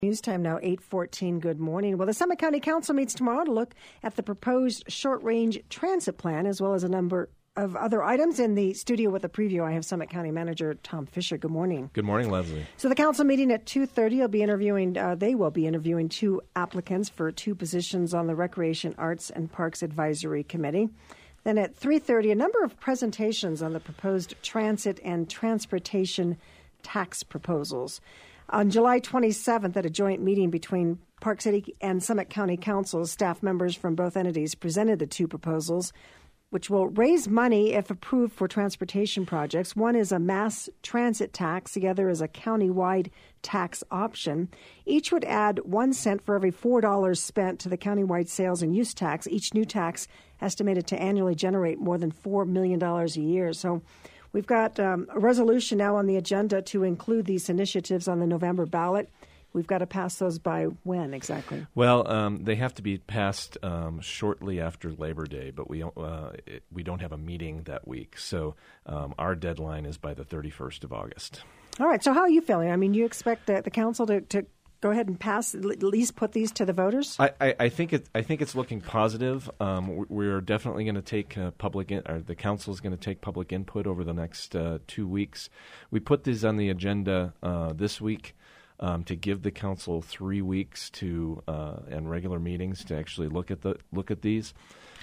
News time now, 8:14. Good morning. Well, the Summit County Council meets tomorrow to look at the proposed short-range transit plan, as well as a number of other items. In the studio with a preview, I have Summit County Manager Tom Fisher. Good morning. Good morning, Leslie. So the council meeting at 2:30 they will be interviewing two applicants for two positions on the Recreation, Arts, and Parks Advisory Committee. Then at 3:30, a number of presentations on the proposed transit and transportation tax proposals. On July 27th, at a joint meeting between Park City and Summit County Council, staff members from both entities presented the two proposals, which will raise money if approved for transportation projects. One is a mass transit tax. The other is a county-wide tax option. Each would add 1 cent for every $4 spent to the county-wide sales and use tax. Each new tax estimated to annually generate more than $4 million a year. So we've got a resolution now on the agenda to include these initiatives on the November ballot. We've got to pass those by when exactly? Well, they have to be passed shortly after Labor Day, but we don't have a meeting that week. So our deadline is by the 31st of August. All right. So how are you feeling? I mean, you expect the council to go ahead and pass, at least put these to the voters? I think it's looking positive. We're definitely going to take the council is going to take public input over the next 2 weeks. We put these on the agenda this week to give the council 3 weeks to and regular meetings to actually look at these.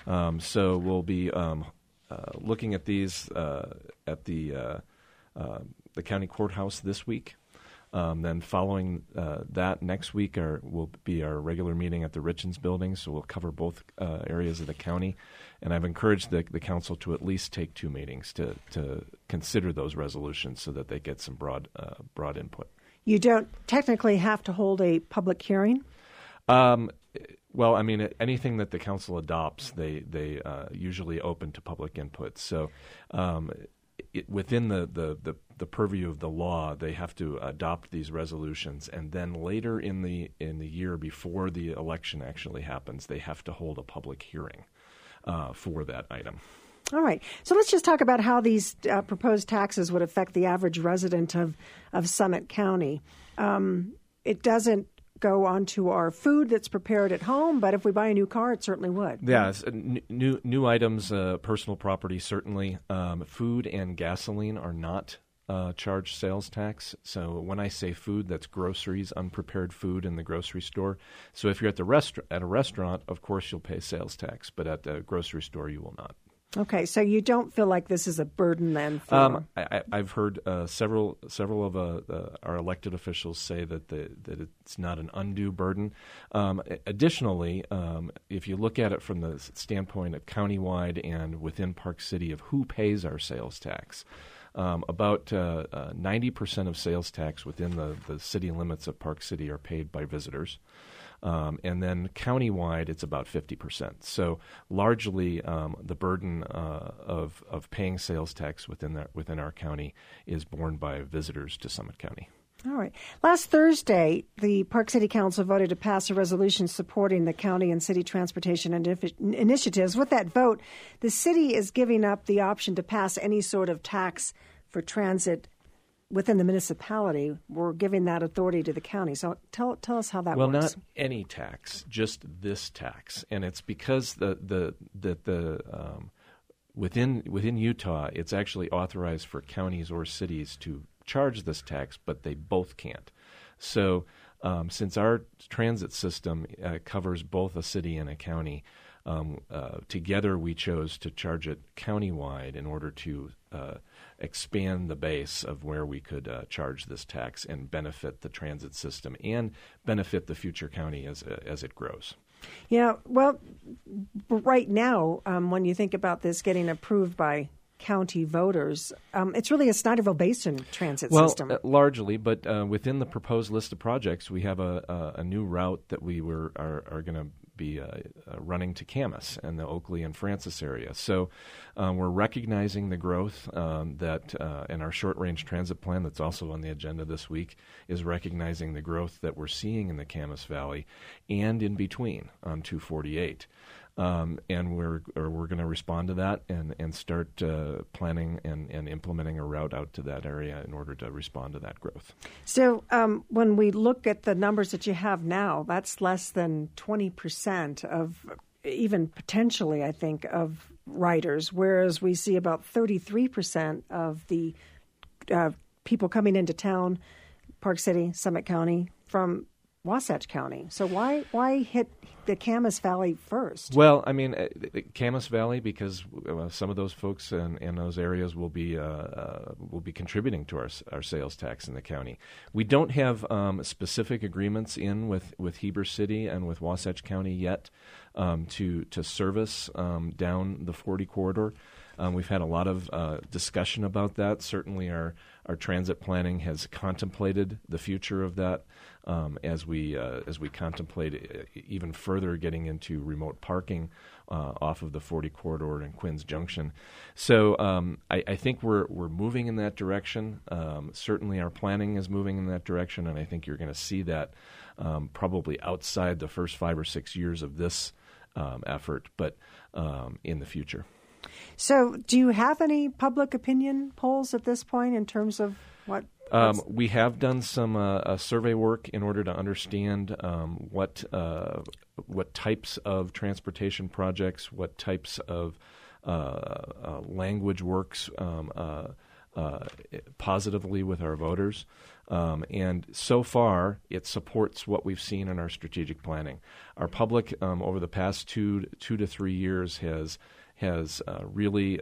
So we'll be looking at these at the county courthouse this week. Then following that, next week will be our regular meeting at the Richens Building, so we'll cover both areas of the county. And I've encouraged the council to at least take 2 meetings to consider those resolutions so that they get some broad input. You don't technically have to hold a public hearing? Well, I mean, anything that the council adopts, they usually open to public input. So within the purview of the law, they have to adopt these resolutions, and then later in the year before the election actually happens, they have to hold a public hearing for that item. All right. So let's just talk about how these proposed taxes would affect the average resident of Summit County. It doesn't go onto our food that's prepared at home, but if we buy a new car, it certainly would. Yes, new items, personal property, certainly. Food and gasoline are not charged sales tax. So when I say food, that's groceries, unprepared food in the grocery store. So if you're at a restaurant, of course you'll pay sales tax, but at the grocery store you will not. Okay, so you don't feel like this is a burden then? I've heard several of our elected officials say that it's not an undue burden. Additionally, if you look at it from the standpoint of countywide and within Park City of who pays our sales tax, about 90% of sales tax within the city limits of Park City are paid by visitors. And then countywide, it's about 50%. So largely, the burden of paying sales tax within our county is borne by visitors to Summit County. All right. Last Thursday, the Park City Council voted to pass a resolution supporting the county and city transportation initiatives. With that vote, the city is giving up the option to pass any sort of tax for transit within the municipality. We're giving that authority to the county. So tell us how that works. Well, not any tax, just this tax, and it's because within Utah, it's actually authorized for counties or cities to charge this tax, but they both can't. So since our transit system covers both a city and a county, together we chose to charge it countywide in order to expand the base of where we could charge this tax and benefit the transit system and benefit the future county as it grows. Yeah, well, right now, when you think about this getting approved by county voters, it's really a Snyderville Basin transit system. Largely, but within the proposed list of projects, we have a new route that we are going to be running to Camas and the Oakley and Francis area. So we're recognizing the growth that in our short-range transit plan that's also on the agenda this week is recognizing the growth that we're seeing in the Camas Valley and in between on 248. and we're going to respond to that and start planning and implementing a route out to that area in order to respond to that growth. So when we look at the numbers that you have now, that's less than 20% of even potentially, I think, of riders, whereas we see about 33% of the people coming into town, Park City, Summit County, from Wasatch County. So why hit the Camas Valley first? Well, I mean, Camas Valley, because some of those folks in those areas will be contributing to our sales tax in the county. We don't have specific agreements in with Heber City and with Wasatch County yet to service down the 40 corridor. We've had a lot of discussion about that. Certainly, our transit planning has contemplated the future of that as we contemplate even further getting into remote parking off of the 40 corridor in Quinns Junction. So I think we're moving in that direction. Certainly, our planning is moving in that direction, and I think you're going to see that probably outside the first 5 or 6 years of this effort, but in the future. So do you have any public opinion polls at this point in terms of what? We have done some survey work in order to understand what types of transportation projects, what types of language works positively with our voters. And so far, it supports what we've seen in our strategic planning. Our public over the past 2 to 3 years has really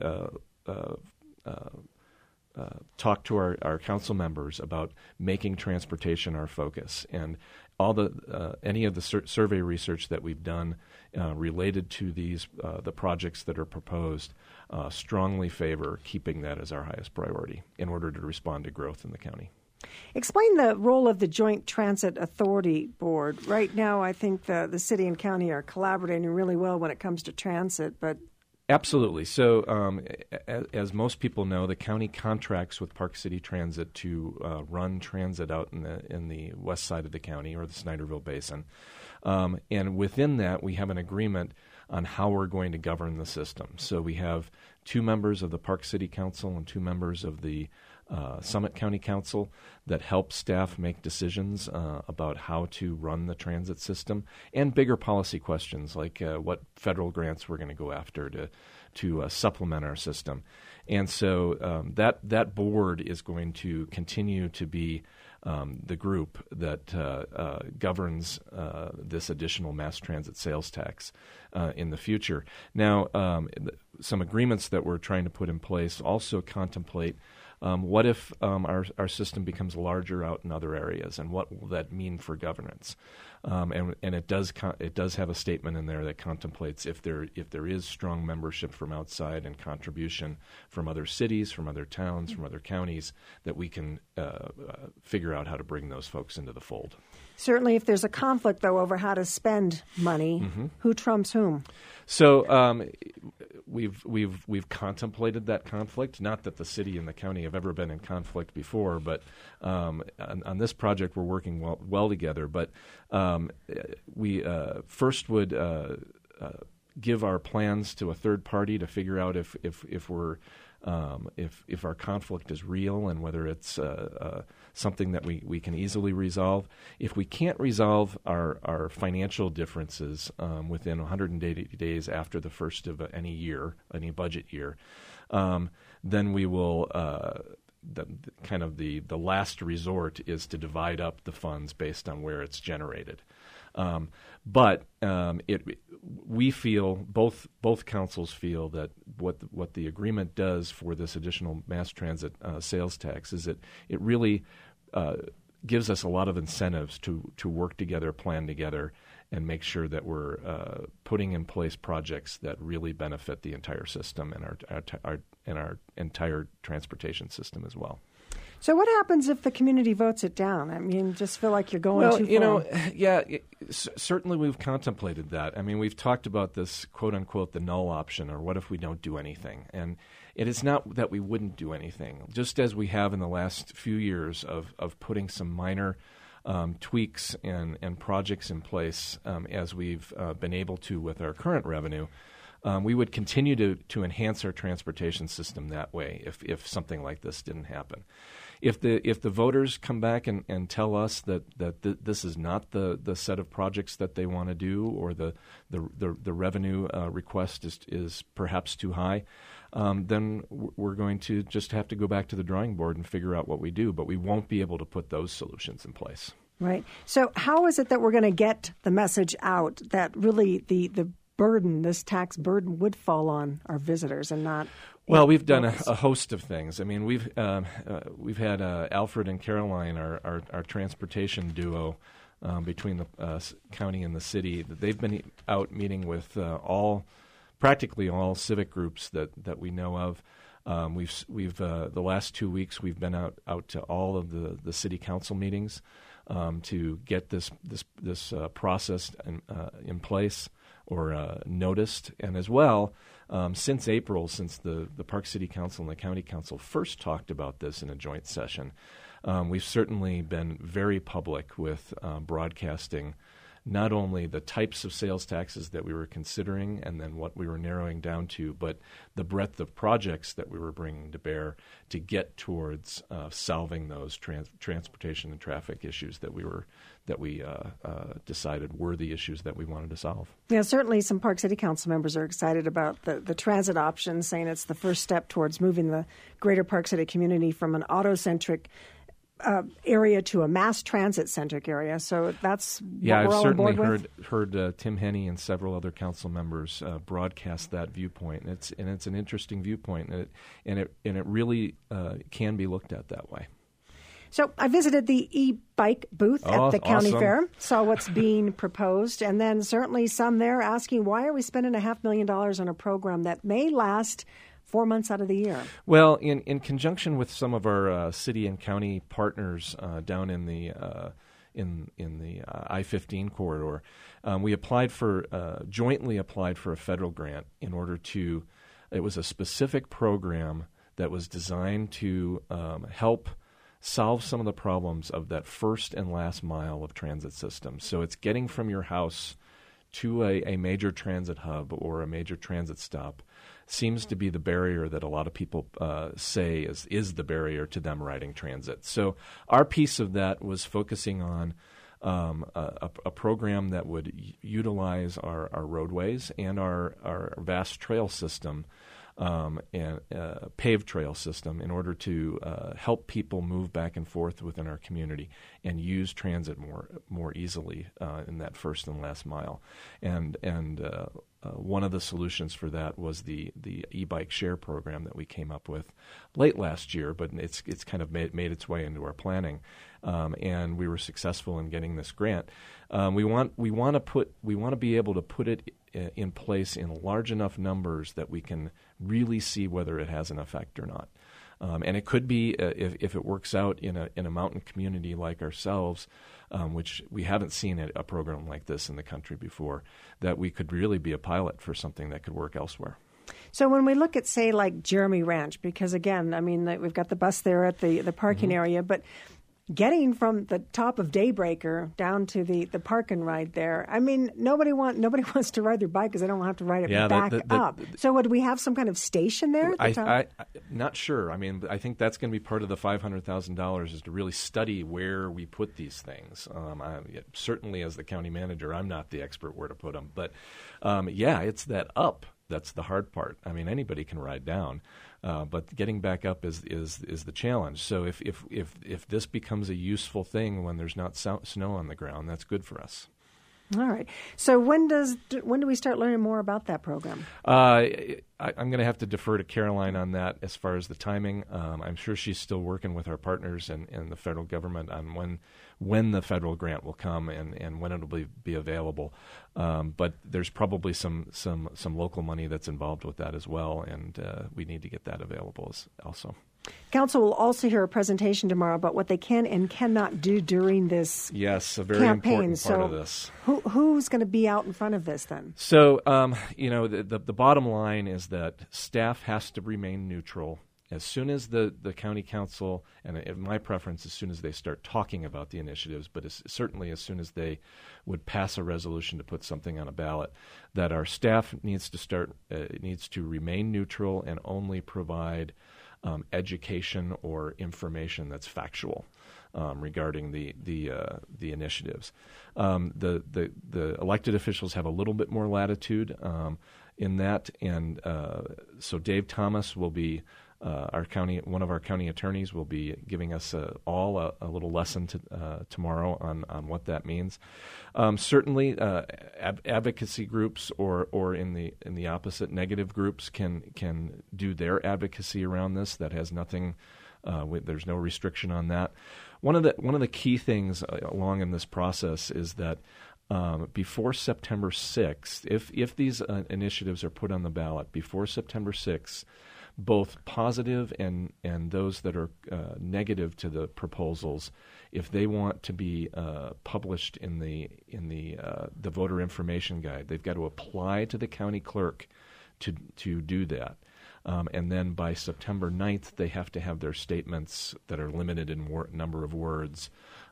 talked to our council members about making transportation our focus, and all any of the survey research that we've done related to the projects that are proposed strongly favor keeping that as our highest priority in order to respond to growth in the county. Explain the role of the Joint Transit Authority Board. Right now, I think the city and county are collaborating really well when it comes to transit, but Absolutely. So, as most people know, the county contracts with Park City Transit to run transit out in the west side of the county, or the Snyderville Basin. And within that, we have an agreement on how we're going to govern the system. So we have 2 members of the Park City Council and 2 members of the Summit County Council that help staff make decisions about how to run the transit system, and bigger policy questions like what federal grants we're going to go after to supplement our system. And so that board is going to continue to be the group that governs this additional mass transit sales tax in the future. Now, some agreements that we're trying to put in place also contemplate what if our system becomes larger out in other areas, and what will that mean for governance? And it does have a statement in there that contemplates if there is strong membership from outside and contribution from other cities, from other towns, from other counties, that we can figure out how to bring those folks into the fold. Certainly, if there's a conflict, though, over how to spend money, who trumps whom? So we've contemplated that conflict. Not that the city and the county have ever been in conflict before, but on this project we're working well together. But we first would give our plans to a third party to figure out if our conflict is real and whether it's something that we can easily resolve. If we can't resolve our financial differences within 180 days after the first of any budget year, then we will the last resort is to divide up the funds based on where it's generated. But we feel, both councils feel, that what the agreement does for this additional mass transit sales tax is it really gives us a lot of incentives to work together, plan together, and make sure that we're putting in place projects that really benefit the entire system and our entire transportation system as well. So what happens if the community votes it down? I mean, just feel like you're going too far. Certainly we've contemplated that. I mean, we've talked about this, quote-unquote, the null option, or what if we don't do anything? And it is not that we wouldn't do anything. Just as we have in the last few years of putting some minor tweaks and projects in place as we've been able to with our current revenue, we would continue to enhance our transportation system that way if something like this didn't happen. If the voters come back and tell us that this is not the set of projects that they want to do, or the revenue request is perhaps too high, then we're going to just have to go back to the drawing board and figure out what we do. But we won't be able to put those solutions in place. Right. So how is it that we're going to get the message out that really the burden, this tax burden, would fall on our visitors and not? Well, we've done a host of things. I mean, we've had Alfred and Caroline, our transportation duo between the county and the city. They've been out meeting with practically all civic groups that we know of. We've the last 2 weeks we've been out to all of the city council meetings to get this process in place or noticed, and as well. Since April, since the Park City Council and the County Council first talked about this in a joint session, we've certainly been very public with broadcasting not only the types of sales taxes that we were considering and then what we were narrowing down to, but the breadth of projects that we were bringing to bear to get towards solving those transportation and traffic issues that we decided were the issues that we wanted to solve. Yeah, certainly some Park City Council members are excited about the transit option, saying it's the first step towards moving the greater Park City community from an auto-centric area to a mass transit-centric area. So that's what we're all on board with. I've certainly heard Tim Henney and several other council members broadcast that viewpoint. It's an interesting viewpoint, and it really can be looked at that way. So I visited the e-bike booth at the county awesome. fair, saw what's being proposed, and then certainly some there asking, why are we spending $500,000 on a program that may last 4 months out of the year? Well, in conjunction with some of our city and county partners down in the I-15 corridor, we jointly applied for a federal grant in order to. It was a specific program that was designed to help solve some of the problems of that first and last mile of transit systems. So it's getting from your house to a major transit hub or a major transit stop seems to be the barrier that a lot of people say is the barrier to them riding transit. So our piece of that was focusing on a program that would utilize our roadways and our vast trail system and paved trail system in order to help people move back and forth within our community and use transit more easily in that first and last mile. And one of the solutions for that was the e-bike share program that we came up with late last year, but it's kind of made its way into our planning, and we were successful in getting this grant. We want to be able to put it in place in large enough numbers that we can really see whether it has an effect or not. And it could be, if it works out in a mountain community like ourselves, which we haven't seen a program like this in the country before, that we could really be a pilot for something that could work elsewhere. So when we look at, say, like Jeremy Ranch, because again, I mean, we've got the bus there at the parking area, but getting from the top of Daybreaker down to the park and ride there, I mean, nobody wants to ride their bike because they don't want to have to ride it back up. So would we have some kind of station there at the top? I'm not sure. I mean, I think that's going to be part of the $500,000 is to really study where we put these things. Certainly as the county manager, I'm not the expert where to put them. But, it's that up. That's the hard part. I mean, anybody can ride down. But getting back up is the challenge. So if this becomes a useful thing when there's not snow on the ground, that's good for us. All right. So when do we start learning more about that program? I'm going to have to defer to Caroline on that as far as the timing. I'm sure she's still working with our partners and the federal government on when the federal grant will come and when it will be available. But there's probably some local money that's involved with that as well, and we need to get that available also. Council will also hear a presentation tomorrow about what they can and cannot do during this campaign. Yes, a very important part of this. Who's going to be out in front of this then? So, the bottom line is that staff has to remain neutral as soon as the county council, and my preference, as soon as they start talking about the initiatives, but certainly as soon as they would pass a resolution to put something on a ballot, that our staff needs to remain neutral and only provide education or information that's factual regarding the initiatives. The elected officials have a little bit more latitude in that, and so Dave Thomas will be one of our county attorneys will be giving us all a little lesson tomorrow on what that means. Certainly, advocacy groups or in the opposite, negative groups can do their advocacy around this. That has nothing. There's no restriction on that. One of the key things along in this process is that before September 6th, if these initiatives are put on the ballot before September 6th, both positive and those that are negative to the proposals, if they want to be published in the voter information guide, they've got to apply to the county clerk to do that. And then by September 9th, they have to have their statements that are limited in number of words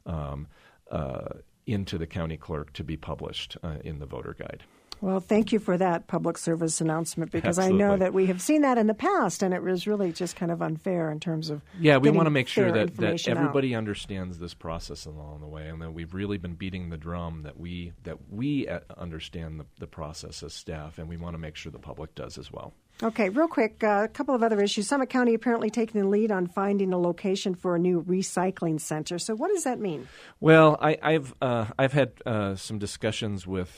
into the county clerk to be published in the voter guide. Well, thank you for that public service announcement, because Absolutely. I know that we have seen that in the past, and it was really just kind of unfair in terms of we want to make sure that everybody out. Understands this process along the way, and that we've really been beating the drum that we understand the process as staff, and we want to make sure the public does as well. Okay, real quick, a couple of other issues. Summit County apparently taking the lead on finding a location for a new recycling center. So what does that mean? Well, I've had some discussions with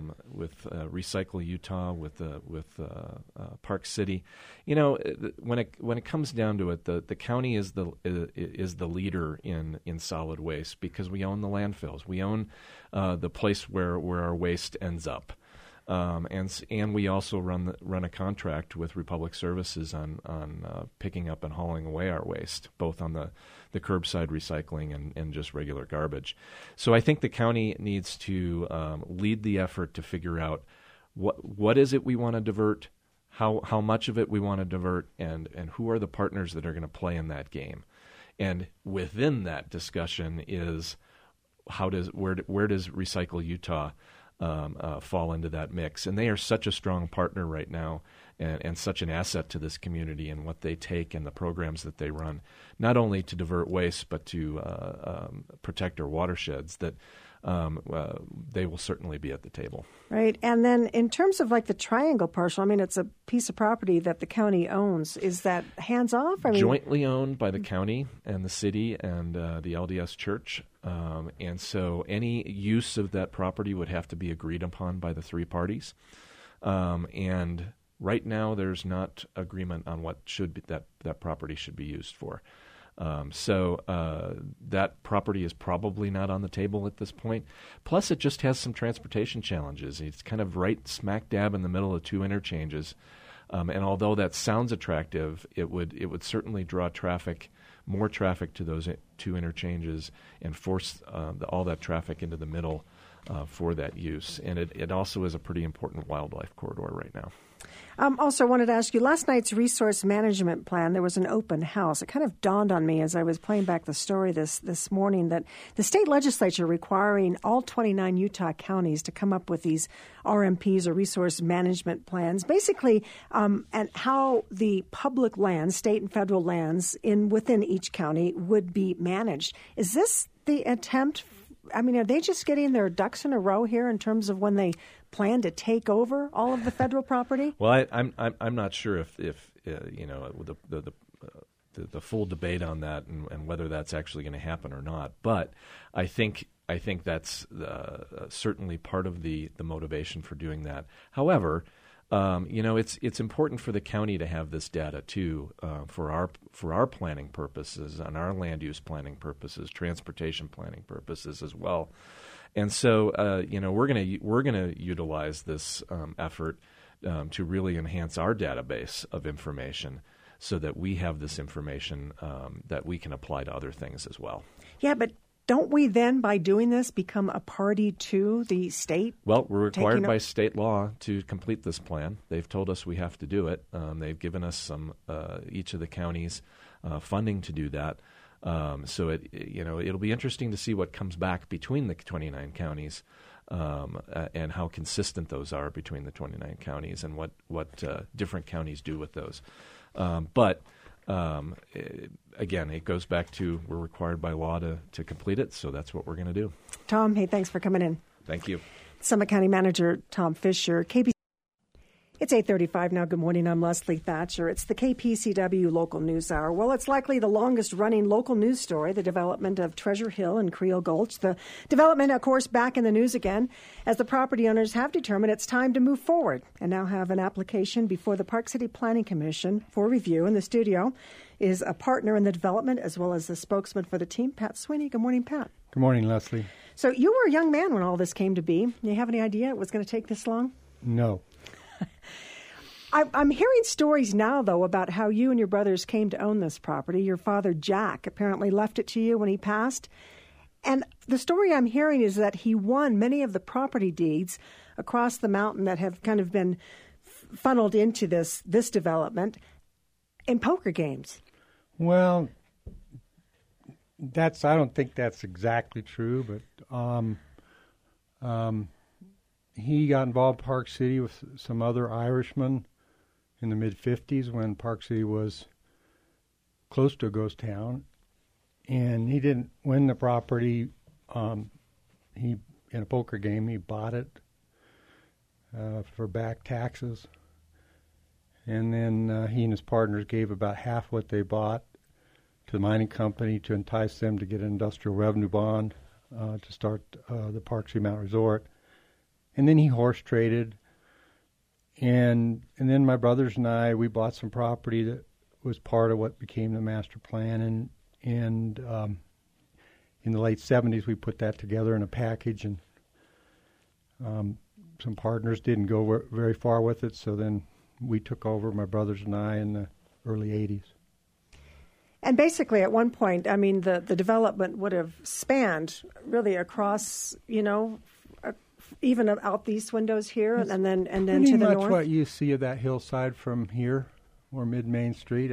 Recycle Utah, with Park City. You know, when it comes down to it, the county is the leader in solid waste, because we own the landfills. We own the place where our waste ends up. And we also run a contract with Republic Services on picking up and hauling away our waste, both on the curbside recycling and just regular garbage. So I think the county needs to lead the effort to figure out what is it we want to divert, how much of it we want to divert, and who are the partners that are going to play in that game. And within that discussion is where does Recycle Utah fall into that mix. And they are such a strong partner right now and such an asset to this community and what they take and the programs that they run, not only to divert waste but to protect our watersheds, that they will certainly be at the table. Right. And then in terms of like the Triangle parcel, I mean, it's a piece of property that the county owns. Is that hands off? Jointly owned by the county and the city and the LDS Church. And so any use of that property would have to be agreed upon by the three parties. And right now there's not agreement on what that property should be used for. So that property is probably not on the table at this point. Plus, it just has some transportation challenges. It's kind of right smack dab in the middle of two interchanges. And although that sounds attractive, it would certainly draw more traffic to those two interchanges and force all that traffic into the middle for that use. And it also is a pretty important wildlife corridor right now. Also, I wanted to ask you, last night's resource management plan, there was an open house. It kind of dawned on me as I was playing back the story this morning that the state legislature requiring all 29 Utah counties to come up with these RMPs or resource management plans, basically, and how the public lands, state and federal lands within each county would be managed. Is this the attempt? I mean, are they just getting their ducks in a row here in terms of when they plan to take over all of the federal property? Well, I'm not sure if you know the full debate on that and whether that's actually going to happen or not. But I think that's certainly part of the motivation for doing that. However, it's important for the county to have this data too, for our planning purposes, and our land use planning purposes, transportation planning purposes as well. And so, we're gonna utilize this effort to really enhance our database of information, so that we have this information that we can apply to other things as well. Yeah, but don't we then, by doing this, become a party to the state? Well, we're required by state law to complete this plan. They've told us we have to do it. They've given us each of the counties funding to do that. So it'll be interesting to see what comes back between the 29 counties and how consistent those are between the 29 counties and what different counties do with those. Again, it goes back to we're required by law to complete it, so that's what we're going to do. Tom, hey, thanks for coming in. Thank you. Summit County Manager Tom Fisher, KPCW. It's 8:35 now. Good morning. I'm Leslie Thatcher. It's the KPCW Local News Hour. Well, it's likely the longest-running local news story, the development of Treasure Hill and Creel Gulch. The development, of course, back in the news again, as the property owners have determined it's time to move forward and now have an application before the Park City Planning Commission for review. In the studio is a partner in the development as well as the spokesman for the team, Pat Sweeney. Good morning, Pat. Good morning, Leslie. So you were a young man when all this came to be. Do you have any idea it was going to take this long? No. I'm hearing stories now, though, about how you and your brothers came to own this property. Your father, Jack, apparently left it to you when he passed. And the story I'm hearing is that he won many of the property deeds across the mountain that have kind of been funneled into this development in poker games. Well, I don't think that's exactly true, but he got involved in Park City with some other Irishmen in the mid-'50s when Park City was close to a ghost town. And he didn't win the property. In a poker game, he bought it for back taxes. And then he and his partners gave about half what they bought to the mining company to entice them to get an industrial revenue bond to start the Park City Mountain Resort. And then he horse traded. And then my brothers and I, we bought some property that was part of what became the master plan. And in the late 70s, we put that together in a package. And some partners didn't go very far with it. So then we took over, my brothers and I, in the early 80s. And basically, at one point, I mean, the development would have spanned really across, even out these windows here, and then to the north. Pretty much what you see of that hillside from here, or mid-Main Street,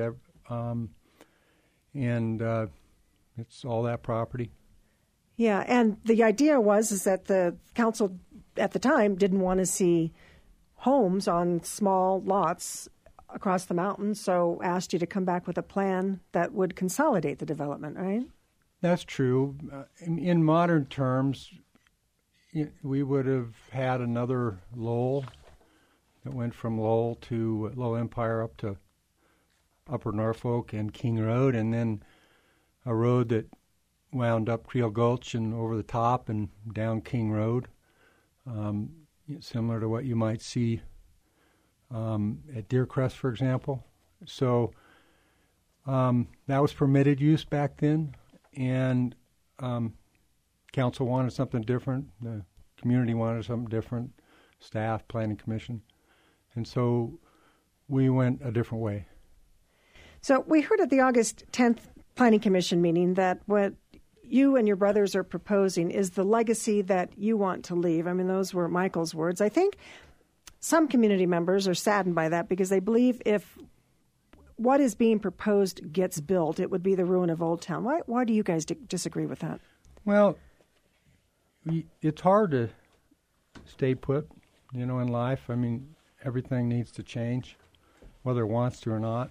and it's all that property. Yeah, and the idea is that the council at the time didn't want to see homes on small lots across the mountain, so asked you to come back with a plan that would consolidate the development, right? That's true. In modern terms, we would have had another Lowell that went from Lowell to Low Empire up to Upper Norfolk and King Road, and then a road that wound up Creel Gulch and over the top and down King Road, similar to what you might see at Deer Crest, for example. So that was permitted use back then, and council wanted something different. The community wanted something different. Staff, planning commission. And so we went a different way. So we heard at the August 10th planning commission meeting that what you and your brothers are proposing is the legacy that you want to leave. I mean, those were Michael's words. I think some community members are saddened by that because they believe if what is being proposed gets built, it would be the ruin of Old Town. Why do you guys disagree with that? Well, it's hard to stay put, in life. I mean, everything needs to change, whether it wants to or not.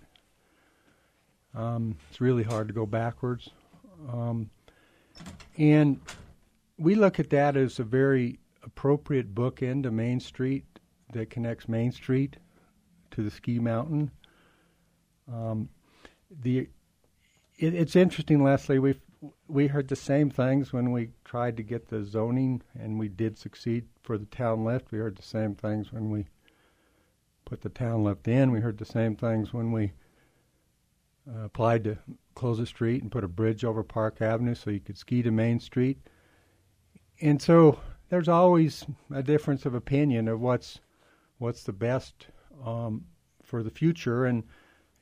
It's really hard to go backwards. And we look at that as a very appropriate bookend to Main Street that connects Main Street to the ski mountain. It's interesting, Leslie. We heard the same things when we tried to get the zoning, and we did succeed for the town lift. We heard the same things when we put the town lift in. We heard the same things when we applied to close the street and put a bridge over Park Avenue so you could ski to Main Street. And so there's always a difference of opinion of what's the best for the future, and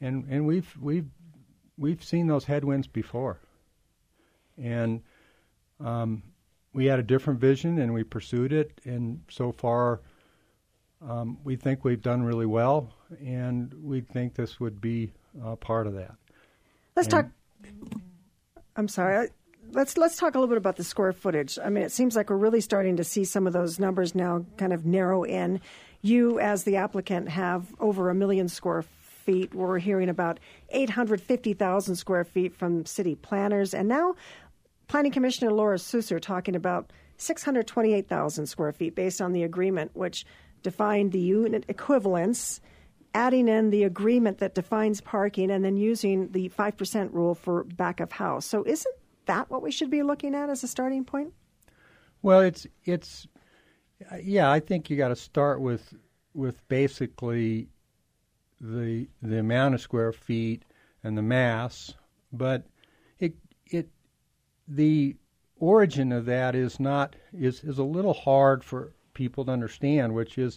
we've seen those headwinds before. And We had a different vision, and we pursued it, and so far we think we've done really well, and we think this would be part of that. Let's talk talk a little bit about the square footage. I mean, it seems like we're really starting to see some of those numbers now kind of narrow in. You, as the applicant, have over 1 million square feet. We're hearing about 850,000 square feet from city planners, and now Planning Commissioner Laura Susser talking about 628,000 square feet based on the agreement, which defined the unit equivalents, adding in the agreement that defines parking, and then using the 5% rule for back of house. So isn't that what we should be looking at as a starting point? Well, it's I think you got to start with basically the amount of square feet and the mass, but the origin of that is a little hard for people to understand, which is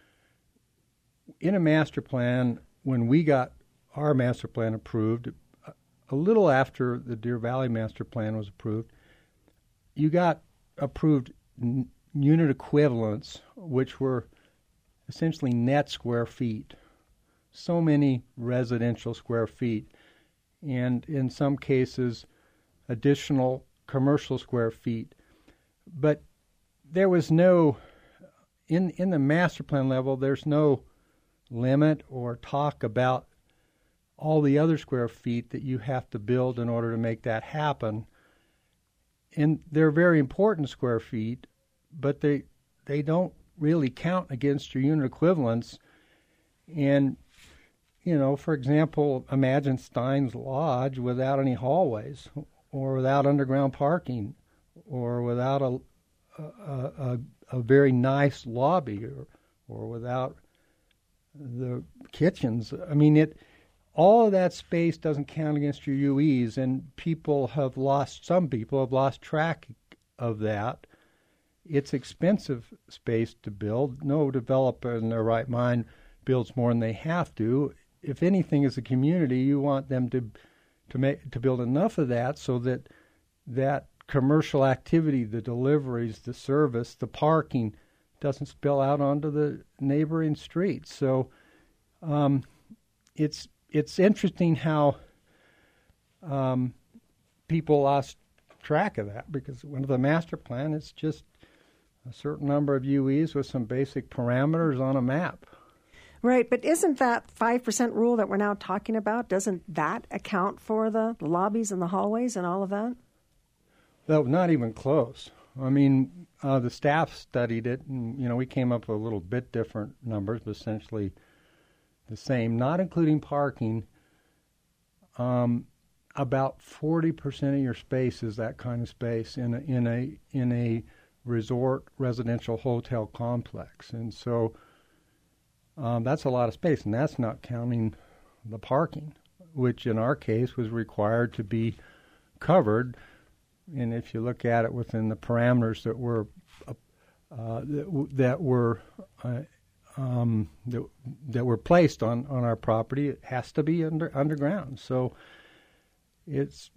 in a master plan, when we got our master plan approved, a little after the Deer Valley master plan was approved, you got approved unit equivalents, which were essentially net square feet. So many residential square feet, and in some cases additional commercial square feet. But there was no, in the master plan level, there's no limit or talk about all the other square feet that you have to build in order to make that happen. And they're very important square feet, but they don't really count against your unit equivalents. And, for example, imagine Stein's Lodge without any hallways, or without underground parking, or without a very nice lobby, or without the kitchens. I mean, all of that space doesn't count against your UEs, and some people have lost track of that. It's expensive space to build. No developer in their right mind builds more than they have to. If anything, as a community, you want them to build enough of that so that commercial activity, the deliveries, the service, the parking, doesn't spill out onto the neighboring streets. So it's interesting how people lost track of that, because when the master plan, it's just a certain number of UEs with some basic parameters on a map. Right, but isn't that 5% rule that we're now talking about, doesn't that account for the lobbies and the hallways and all of that? No, not even close. I mean, the staff studied it, and, we came up with a little bit different numbers, but essentially the same, not including parking. About 40% of your space is that kind of space in a resort residential hotel complex. And so that's a lot of space, and that's not counting the parking, which in our case was required to be covered. And if you look at it within the parameters that were placed on our property, it has to be underground. So there's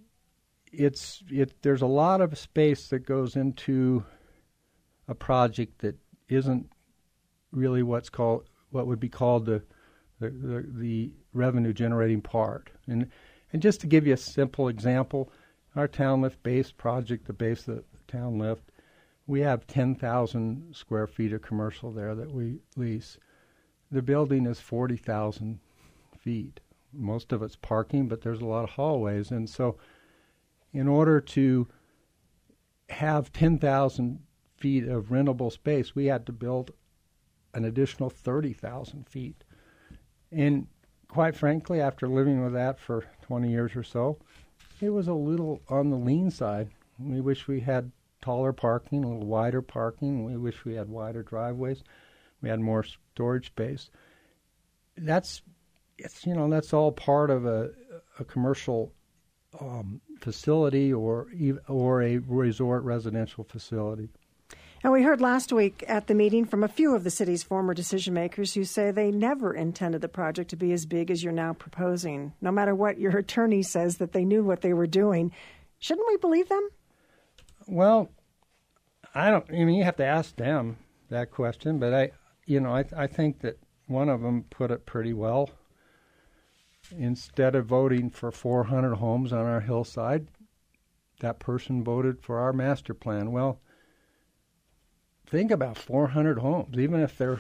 a lot of space that goes into a project that isn't really what would be called the revenue generating part. And just to give you a simple example, our Town Lift base project, the base of the Town Lift, we have 10,000 square feet of commercial there that we lease. The building is 40,000 feet. Most of it's parking, but there's a lot of hallways. And so in order to have 10,000 feet of rentable space, we had to build an additional 30,000 feet. And quite frankly, after living with that for 20 years or so, it was a little on the lean side. We wish we had taller parking, a little wider parking. We wish we had wider driveways. We had more storage space. That's all part of a commercial facility or a resort residential facility. And we heard last week at the meeting from a few of the city's former decision makers who say they never intended the project to be as big as you're now proposing. No matter what your attorney says that they knew what they were doing. Shouldn't we believe them? Well, I mean, you have to ask them that question, but I think that one of them put it pretty well. Instead of voting for 400 homes on our hillside, that person voted for our master plan. Well, think about 400 homes, even if they're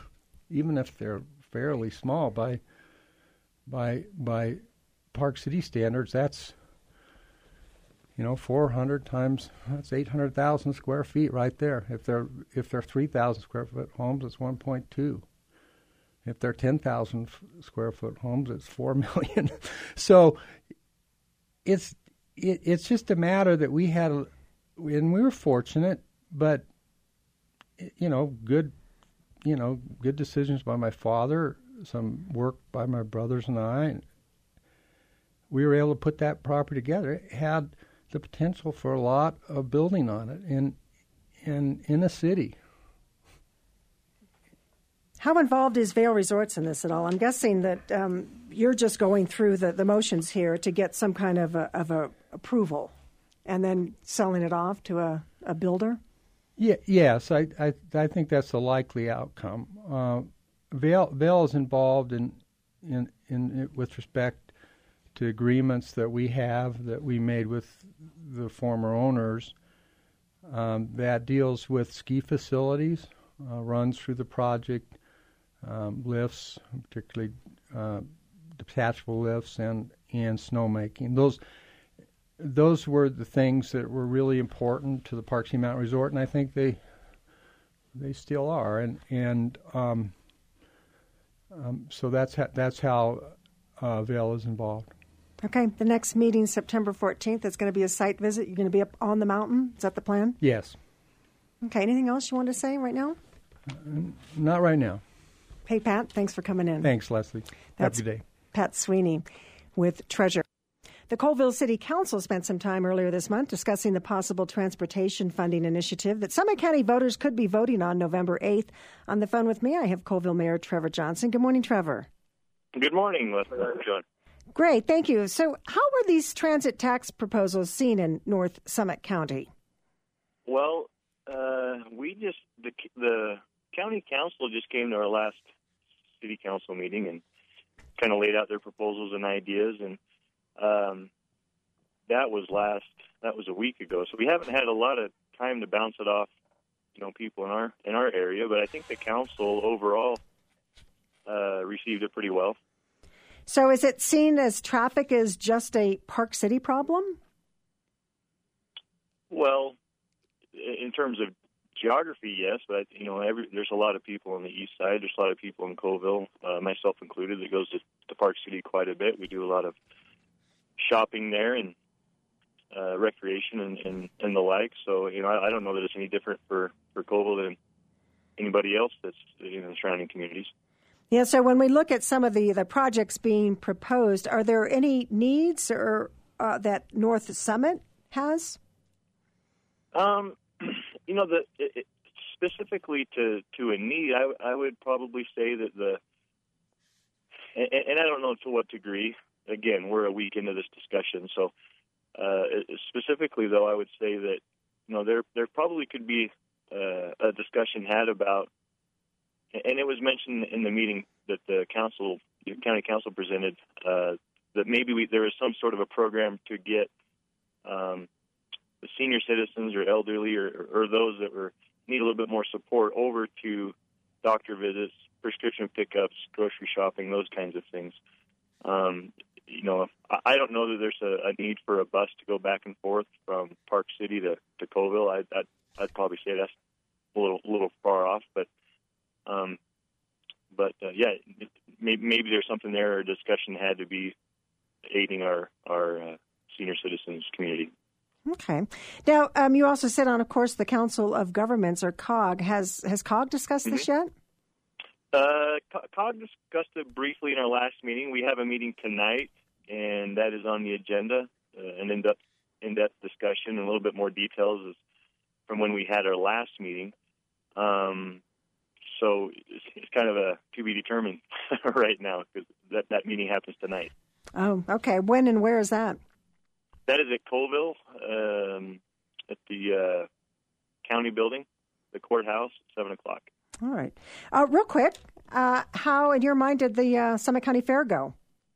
fairly small by Park City standards. That's 400 times, that's 800,000 square feet right there. If they're 3,000 square foot homes, it's 1.2. If they're 10,000 square foot homes, it's 4 million. So it's just a matter that we had, and we were fortunate, but good decisions by my father, some work by my brothers and I. We were able to put that property together. It had the potential for a lot of building on it in a city. How involved is Vail Resorts in this at all? I'm guessing that you're just going through the motions here to get some kind of a approval and then selling it off to a builder? Yes, I think that's a likely outcome. Vail is involved in with respect to agreements that we made with the former owners that deals with ski facilities, runs through the project, lifts, particularly detachable lifts and snowmaking. Those were the things that were really important to the Park City Mountain Resort, and I think they still are. And so that's how Vail is involved. Okay. The next meeting, September 14th, is going to be a site visit. You're going to be up on the mountain. Is that the plan? Yes. Okay. Anything else you want to say right now? Not right now. Hey, Pat, thanks for coming in. Thanks, Leslie. That's have a good day. Pat Sweeney with Treasure. The Colville City Council spent some time earlier this month discussing the possible transportation funding initiative that Summit County voters could be voting on November 8th. On the phone with me, I have Colville Mayor Trevor Johnson. Good morning, Trevor. Good morning, Leslie. John. Great, thank you. So how were these transit tax proposals seen in North Summit County? Well, the county council just came to our last city council meeting and kind of laid out their proposals and ideas, and that was a week ago. So we haven't had a lot of time to bounce it off, people in our area. But I think the council overall received it pretty well. So is it seen as traffic is just a Park City problem? Well, in terms of geography, yes, but there's a lot of people on the east side. There's a lot of people in Colville, myself included, that goes to Park City quite a bit. We do a lot of shopping there and recreation and the like. So I don't know that it's any different for Colville than anybody else that's in the surrounding communities. Yeah. So when we look at some of the projects being proposed, are there any needs or that North Summit has? Specifically to a need, I would probably say that and I don't know to what degree. Again, we're a week into this discussion, so specifically though, I would say that there probably could be a discussion had about, and it was mentioned in the meeting that the county council presented, that maybe there is some sort of a program to get the senior citizens or elderly or those that need a little bit more support over to doctor visits, prescription pickups, grocery shopping, those kinds of things. I don't know that there's a need for a bus to go back and forth from Park City to Colville. I'd probably say that's a little far off, but maybe there's something there, or a discussion had to be aiding our senior citizens community. Okay. Now, you also sit on, of course, the Council of Governments, or COG. Has COG discussed this yet? COG discussed it briefly in our last meeting. We have a meeting tonight, and that is on the agenda, an in-depth discussion and a little bit more details from when we had our last meeting. So it's kind of a to be determined right now, because that meeting happens tonight. Oh, okay. When and where is that? That is at Colville. at the county building, the courthouse, at 7 o'clock. All right. Real quick, how, in your mind, did the Summit County Fair go?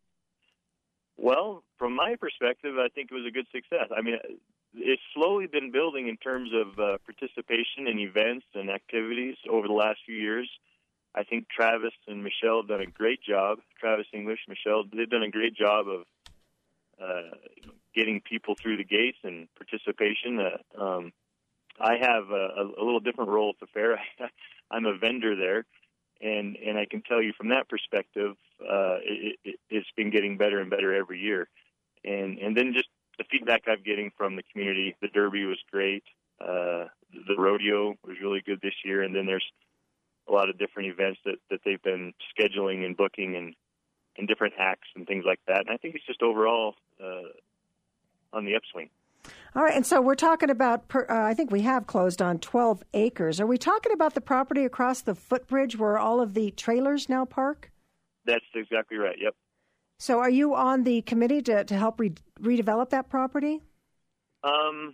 Well, from my perspective, I think it was a good success. I mean, it's slowly been building in terms of participation in events and activities over the last few years. I think Travis and Michelle have done a great job. Travis English, Michelle, they've done a great job of getting people through the gates and participation. I have a little different role at the fair. I'm a vendor there, and I can tell you from that perspective, it's been getting better and better every year. And then just the feedback I'm getting from the community, the Derby was great. The rodeo was really good this year, and then there's a lot of different events that they've been scheduling and booking and different acts and things like that. And I think it's just overall on the upswing. All right, and so we're talking about, I think we have closed on 12 acres. Are we talking about the property across the footbridge where all of the trailers now park? That's exactly right, yep. So are you on the committee to help redevelop that property? I'm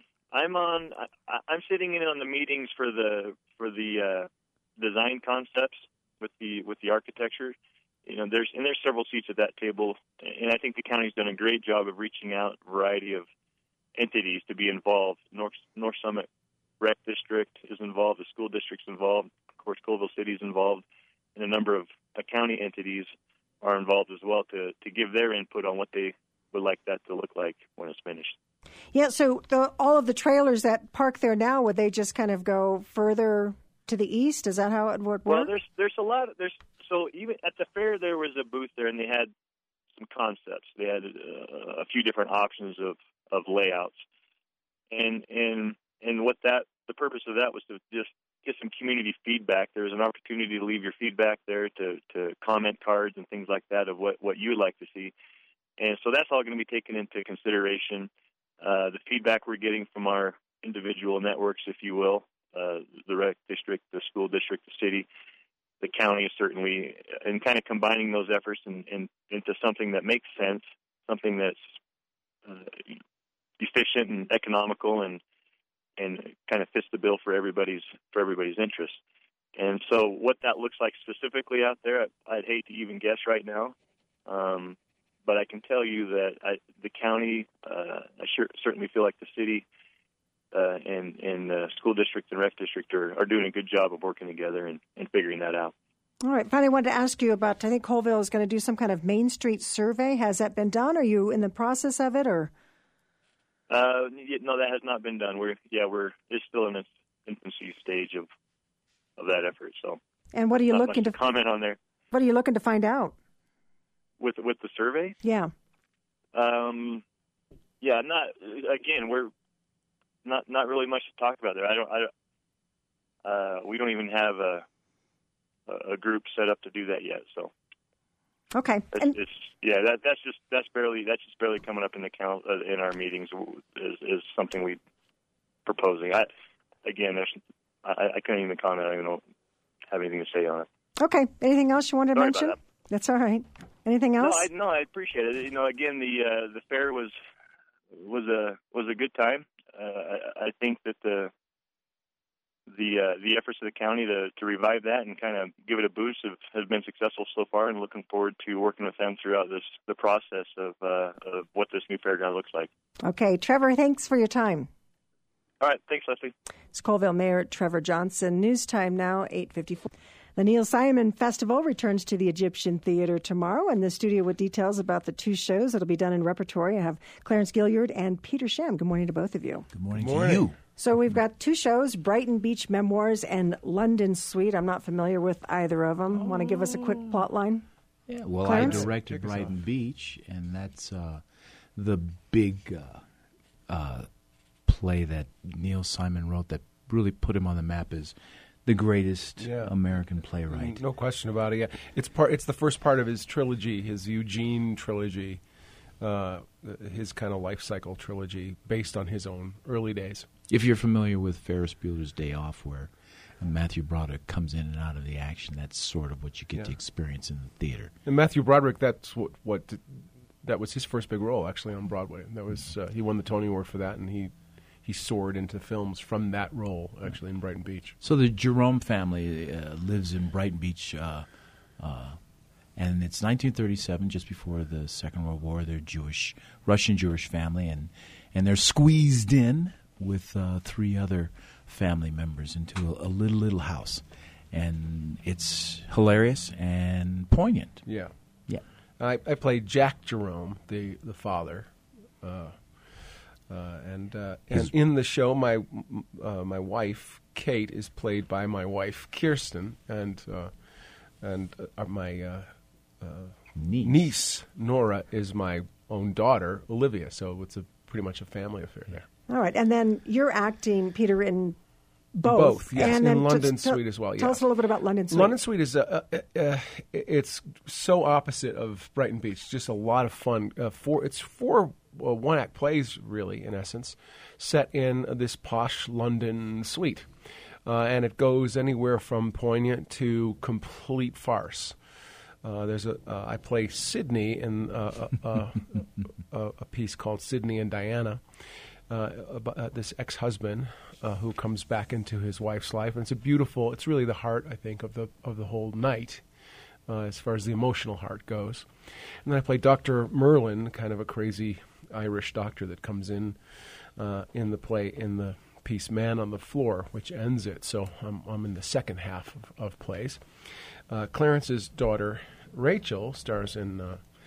sitting in on the meetings for the design concepts with the architecture. You know, there's several seats at that table, and I think the county's done a great job of reaching out a variety of entities to be involved. North Summit Rec District is involved, the school district's involved, of course Colville City's involved, and a number of county entities are involved as well to give their input on what they would like that to look like when it's finished. Yeah, so all of the trailers that park there now, would they just kind of go further to the east? Is that how it would work? Well, there's a lot. So even at the fair, there was a booth there, and they had some concepts. They had a few different options of layouts, and what the purpose of that was to just get some community feedback. There was an opportunity to leave your feedback there, to comment cards and things like that of what you would like to see, and so that's all going to be taken into consideration. The feedback we're getting from our individual networks, if you will, the rec district, the school district, the city, the county, certainly, and kind of combining those efforts and into something that makes sense, something that's efficient and economical and kind of fits the bill for everybody's interest. And so what that looks like specifically out there, I'd hate to even guess right now. But I can tell you that the county, I certainly feel like the city and the school district and rec district are doing a good job of working together and figuring that out. All right. Finally, I wanted to ask you about, I think Colville is going to do some kind of Main Street survey. Has that been done? Are you in the process of it, or? No, that has not been done. It's still in its infancy stage of that effort. So. And what are you looking to comment on there? What are you looking to find out? With the survey? Yeah. We're not really much to talk about there. We don't even have a group set up to do that yet. So. Okay. That's just barely coming up in the count in our meetings is something we proposing. I couldn't even comment. I don't have anything to say on it. Okay. Anything else you wanted to mention? That's all right. Anything else? No, I appreciate it. Again, the fair was a good time. I think that the efforts of the county to revive that and kind of give it a boost has been successful so far, and looking forward to working with them throughout the process of what this new fairground looks like. Okay, Trevor, thanks for your time. All right, thanks, Leslie. It's Colville Mayor Trevor Johnson. News time now, 8:54. The Neil Simon Festival returns to the Egyptian Theater tomorrow. In the studio with details about the two shows that'll be done in repertory, I have Clarence Gilliard and Peter Sham. Good morning to both of you. Good morning to you. So we've got two shows, Brighton Beach Memoirs and London Suite. I'm not familiar with either of them. Want to give us a quick plot line? Yeah, well, Clarence? I directed Brighton Beach, and that's the big play that Neil Simon wrote that really put him on the map as the greatest American playwright. No question about it. Yeah, it's the first part of his trilogy, his Eugene trilogy, his kind of life cycle trilogy, based on his own early days. If you're familiar with Ferris Bueller's Day Off, where Matthew Broderick comes in and out of the action, that's sort of what you get to experience in the theater. And Matthew Broderick, that's that was his first big role actually on Broadway. That was he won the Tony Award for that, and he he soared into films from that role, actually, in Brighton Beach. So the Jerome family lives in Brighton Beach, and it's 1937, just before the Second World War. They're Jewish, Russian-Jewish family, and they're squeezed in with 3 other family members into a little house. And it's hilarious and poignant. Yeah. Yeah. I played Jack Jerome, the father. And in the show, my wife Kate is played by my wife Kirsten, and my niece Nora is my own daughter Olivia. So it's pretty much a family affair there. All right, and then you're acting, Peter, in both. Yes, and in London Suite as well. Tell us a little bit about London Suite. London Suite is it's so opposite of Brighton Beach. Just a lot of fun. It's four one-act plays, really, in essence, set in this posh London suite, and it goes anywhere from poignant to complete farce. I play Sydney in a piece called Sydney and Diana. About this ex-husband who comes back into his wife's life, and it's really the heart, I think, of the whole night, as far as the emotional heart goes. And then I play Dr. Merlin, kind of a crazy Irish doctor that comes in the piece Man on the Floor, which ends it. So I'm in the second half of plays. Clarence's daughter Rachel stars in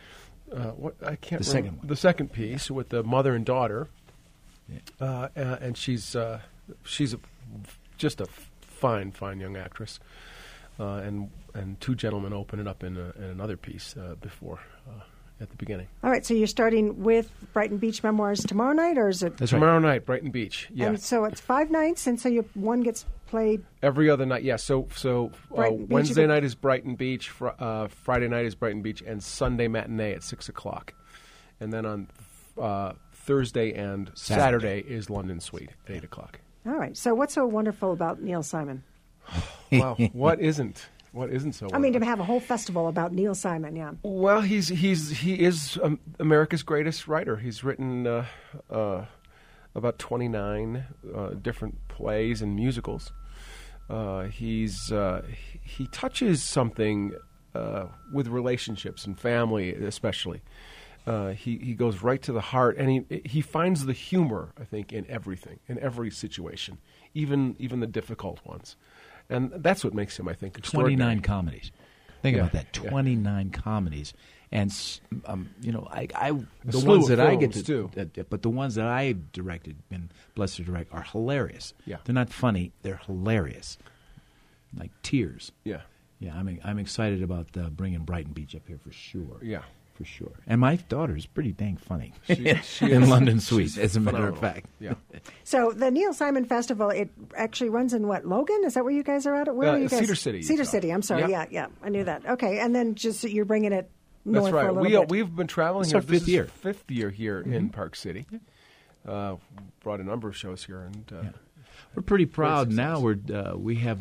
the second piece with the mother and daughter. Yeah. And she's just a fine young actress, and 2 gentlemen open it up in another piece before at the beginning. All right, so you're starting with Brighton Beach Memoirs tomorrow night, or is it tomorrow night? Brighton Beach, yeah. And so it's 5 nights, and so one gets played every other night. Yeah, so Wednesday night is Brighton Beach, Friday night is Brighton Beach, and Sunday matinee at 6:00, and then on Thursday and Saturday is London Suite at 8:00. All right. So what's so wonderful about Neil Simon? Wow. What isn't so wonderful? I mean, to have a whole festival about Neil Simon, yeah. Well, he is America's greatest writer. He's written about 29 different plays and musicals. He touches something with relationships and family, especially. He goes right to the heart, and he finds the humor, I think, in everything, in every situation, even the difficult ones, and that's what makes him, I think, extraordinary. 29 comedies. Think about that. 29 comedies, and the ones that I get to, but the ones that I directed, been blessed to direct, are hilarious. Yeah, they're not funny; they're hilarious, like tears. Yeah, yeah. I'm excited about bringing Brighton Beach up here for sure. Yeah. For sure. And my daughter is pretty dang funny she in London Suite, as a matter of fact. Yeah. So the Neil Simon Festival, it actually runs in what, Logan? Is that where you guys are at? Where are you guys? Cedar City. Cedar City, I'm sorry. Yeah, I knew that. Okay, and then just you're bringing it north. That's right. For a little bit. We've been traveling here. This is fifth year here in Park City. Brought a number of shows here, and we're pretty proud now. We have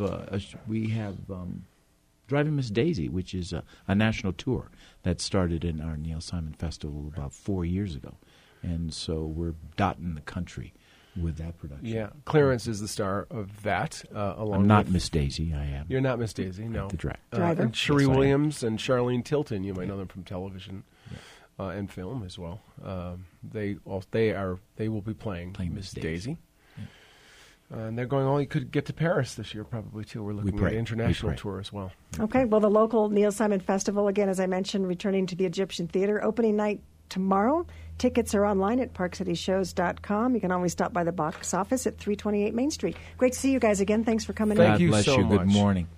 Driving Miss Daisy, which is a national tour that started in our Neil Simon Festival about 4 years ago. And so we're dotting the country with that production. Yeah, Clarence is the star of that. I'm not Miss Daisy, I am. You're not Miss Daisy, no. The driver. And Cherie Williams and Charlene Tilton, you might know them from television and film as well. They will be playing Miss Daisy. And they're going, you could get to Paris this year probably, too. We're looking at an international tour as well. Okay, well, the local Neil Simon Festival, again, as I mentioned, returning to the Egyptian Theater. Opening night tomorrow. Tickets are online at parkcityshows.com. You can always stop by the box office at 328 Main Street. Great to see you guys again. Thanks for coming in. Thank you so much. God bless you. Good morning.